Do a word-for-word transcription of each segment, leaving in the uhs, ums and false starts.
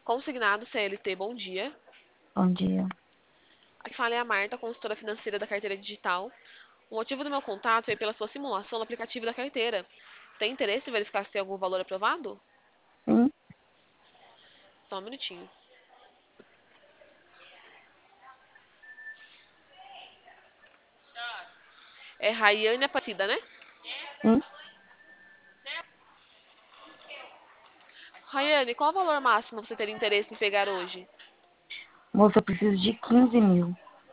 Consignado C L T, bom dia. Bom dia. Aqui fala é a Marta, consultora financeira da carteira digital. O motivo do meu contato foi pela sua simulação no aplicativo da carteira. Tem interesse em verificar se tem algum valor aprovado? Sim, Só um minutinho. É Rayane Aparecida, né? sim. Rayane, qual o valor máximo você teria interesse em pegar hoje? Moça, eu preciso de quinze mil.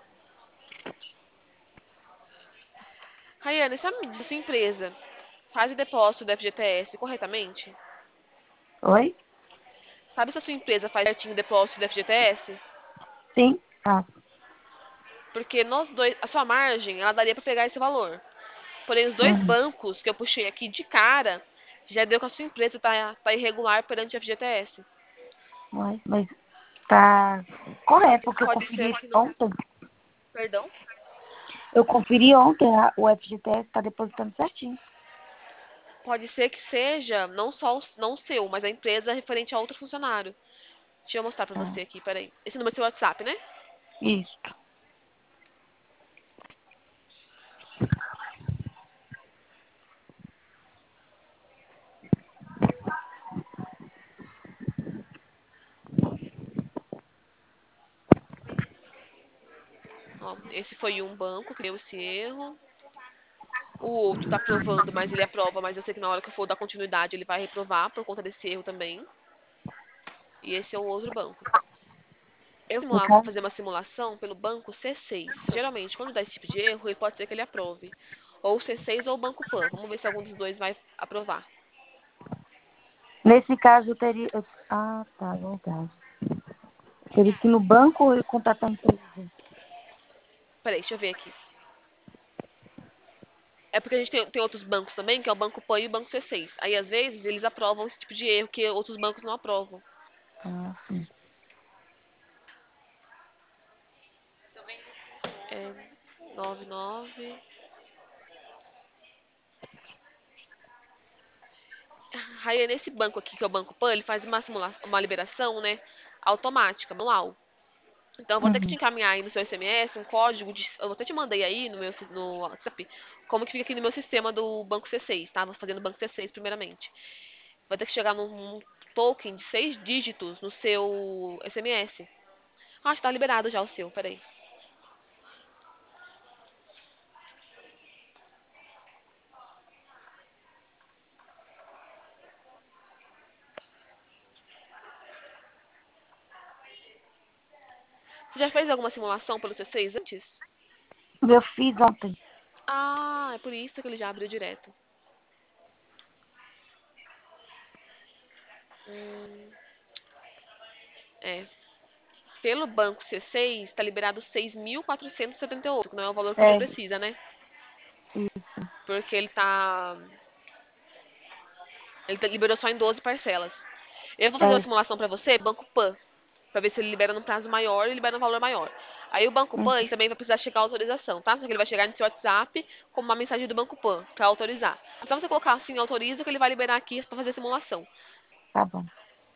Rayane, se a sua empresa faz o depósito do F G T S corretamente? Oi? Sabe se a sua empresa faz certinho o depósito do F G T S? Sim, faço. Porque nós dois, a sua margem, ela daria para pegar esse valor. Porém, os dois Uhum. bancos que eu puxei aqui de cara, já deu que a sua empresa está tá irregular perante o F G T S. Uai, mas tá correto, porque eu Pode ser conferi que não. ontem. Perdão? Eu conferi ontem, a- o F G T S tá depositando certinho. Pode ser que seja não só o, não o seu, mas a empresa referente a outro funcionário. Deixa eu mostrar pra Ah, você aqui, peraí. Esse número é seu WhatsApp, né? isso. Ó, esse foi um banco que deu esse erro. O outro tá aprovando, mas ele aprova, mas eu sei que na hora que eu for dar continuidade ele vai reprovar por conta desse erro também. E esse é o outro banco. Eu No simular- vou caso, fazer uma simulação pelo banco C seis. Geralmente, quando dá esse tipo de erro, ele pode ser que ele aprove. Ou o C seis ou o banco Pan. Vamos ver se algum dos dois vai aprovar. nesse caso eu teria. eu- Ah, tá, verdade. Teria que ir no banco e contatar a empresa. Peraí, deixa eu ver aqui. É porque a gente tem, tem outros bancos também, que é o banco Pan e o banco C seis. Aí, às vezes, eles aprovam esse tipo de erro que outros bancos não aprovam. Ah, sim. É nove nove. Aí, nesse banco aqui, que é o banco Pan, ele faz uma simulação, uma liberação, né, automática, manual. Então, eu vou ter que te Uhum. encaminhar aí no seu S M S um código de. Eu até te mandei aí no meu si- no WhatsApp como que fica aqui no meu sistema do Banco C seis, tá? Vou fazer no Banco C seis primeiramente. Vai ter que chegar num, num token de seis dígitos no seu S M S. Ah, acho que tá liberado já o seu, peraí. Você já fez alguma simulação pelo C seis antes? Eu fiz ontem. Ah, é por isso que ele já abriu direto. Hum, é. Pelo Banco C seis, tá liberado seis mil quatrocentos e setenta e oito, que não é o valor que você É, precisa, né? isso. Porque ele tá Ele tá- liberou só em doze parcelas. Eu vou fazer uma É. simulação para você, Banco Pan, para ver se ele libera num prazo maior e libera um valor maior. Aí o Banco Uhum. Pan, ele também vai precisar chegar a autorização, tá? Só que ele vai chegar no seu WhatsApp como uma mensagem do Banco Pan para autorizar. Então você colocar assim, autoriza, que ele vai liberar aqui para fazer a simulação. Tá bom.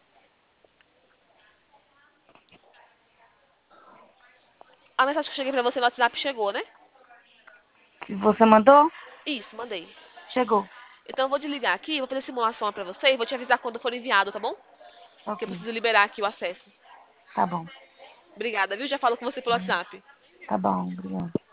A mensagem que eu cheguei para você no WhatsApp chegou, né? Se você mandou, Isso, mandei. chegou. Então eu vou desligar aqui, vou fazer a simulação para você e vou te avisar quando for enviado, tá bom? Que eu Ok. preciso liberar aqui o acesso. Tá bom. Obrigada, viu? Já falo com você pelo Uhum. WhatsApp. Tá bom, obrigada.